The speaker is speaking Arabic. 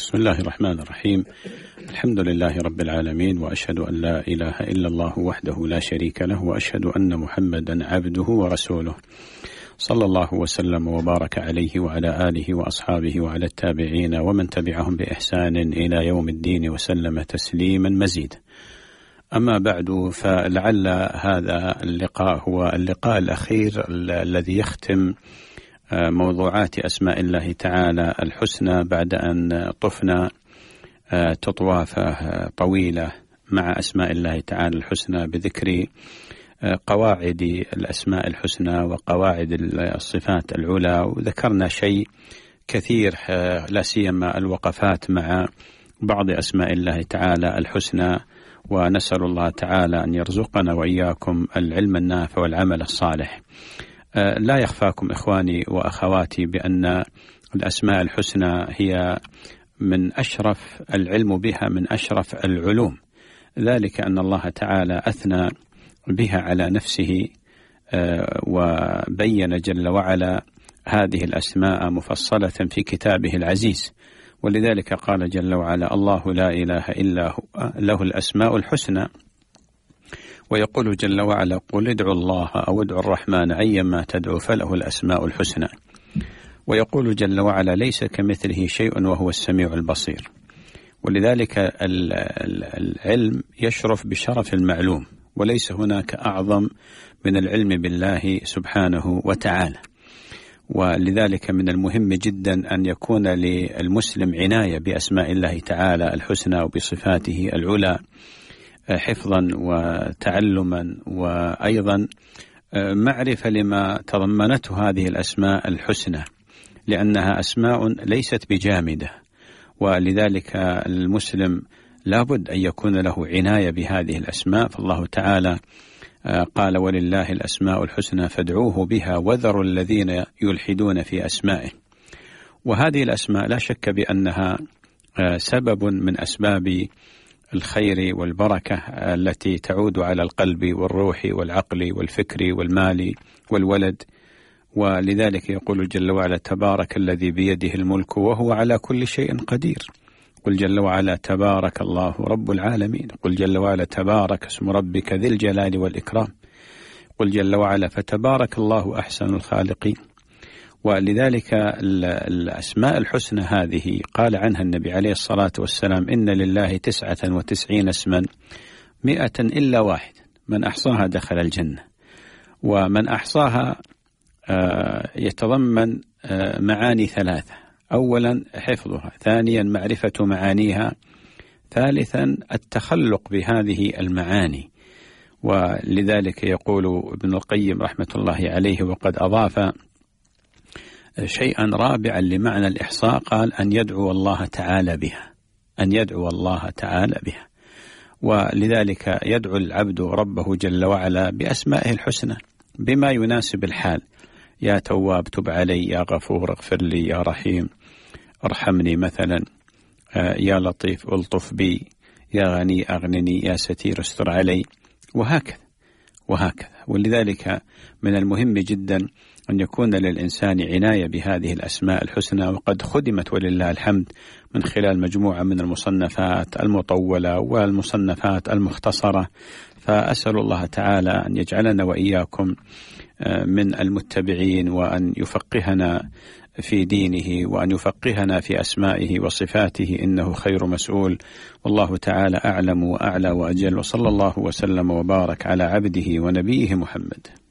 بسم الله الرحمن الرحيم. الحمد لله رب العالمين، وأشهد أن لا إله إلا الله وحده لا شريك له، وأشهد أن محمدا عبده ورسوله، صلى الله وسلم وبارك عليه وعلى آله وأصحابه وعلى التابعين ومن تبعهم بإحسان إلى يوم الدين وسلم تسليما مزيدا. أما بعد، فلعل هذا اللقاء هو اللقاء الأخير الذي يختم موضوعات أسماء الله تعالى الحسنى بعد أن طفنا تطوافة طويلة مع أسماء الله تعالى الحسنى بذكر قواعد الأسماء الحسنى وقواعد الصفات العلى، وذكرنا شيء كثير لا سيما الوقفات مع بعض أسماء الله تعالى الحسنى، ونسأل الله تعالى أن يرزقنا وإياكم العلم النافع والعمل الصالح. لا يخفاكم إخواني وأخواتي بأن الأسماء الحسنى هي من أشرف العلم بها، من أشرف العلوم، ذلك أن الله تعالى أثنى بها على نفسه وبين جل وعلا هذه الأسماء مفصلة في كتابه العزيز، ولذلك قال جل وعلا: الله لا إله إلا هو له الأسماء الحسنى. ويقول جل وعلا: قل ادعوا الله أو ادعوا الرحمن أيما تدعوا فله الأسماء الحسنى. ويقول جل وعلا: ليس كمثله شيء وهو السميع البصير. ولذلك العلم يشرف بشرف المعلوم، وليس هناك أعظم من العلم بالله سبحانه وتعالى. ولذلك من المهم جدا أن يكون للمسلم عناية بأسماء الله تعالى الحسنى وبصفاته العلى، حفظا وتعلما، وأيضا معرفة لما تضمنته هذه الأسماء الحسنى، لأنها أسماء ليست بجامدة، ولذلك المسلم لابد أن يكون له عناية بهذه الأسماء. فالله تعالى قال: ولله الأسماء الحسنى فادعوه بها وذروا الذين يلحدون في أسمائه. وهذه الأسماء لا شك بأنها سبب من أسباب الخير والبركة التي تعود على القلب والروح والعقل والفكر والمال والولد. ولذلك يقول جل وعلا: تبارك الذي بيده الملك وهو على كل شيء قدير. قل جل وعلا: تبارك الله رب العالمين. قل جل وعلا: تبارك اسم ربك ذي الجلال والإكرام. قل جل وعلا: فتبارك الله أحسن الخالقين. ولذلك الأسماء الحسنى هذه قال عنها النبي عليه الصلاة والسلام: إن لله 99 اسما 100 إلا واحد، من أحصاها دخل الجنة. ومن أحصاها يتضمن معاني ثلاثة: أولا حفظها، ثانيا معرفة معانيها، ثالثا التخلق بهذه المعاني. ولذلك يقول ابن القيم رحمة الله عليه، وقد أضاف شيئا رابعا لمعنى الإحصاء، قال: أن يدعو الله تعالى بها، أن يدعو الله تعالى بها. ولذلك يدعو العبد ربه جل وعلا بأسمائه الحسنى بما يناسب الحال: يا تواب تب علي، يا غفور اغفر لي، يا رحيم ارحمني مثلا، يا لطيف ألطف بي، يا غني أغنني، يا ستير استر علي، وهكذا وهكذا. ولذلك من المهم جدا أن يكون للإنسان عناية بهذه الأسماء الحسنى، وقد خدمت ولله الحمد من خلال مجموعة من المصنفات المطولة والمصنفات المختصرة. فأسأل الله تعالى أن يجعلنا وإياكم من المتبعين، وأن يفقهنا في دينه، وأن يفقهنا في أسمائه وصفاته، إنه خير مسؤول. والله تعالى أعلم وأعلى وأجل، وصلى الله وسلم وبارك على عبده ونبيه محمد.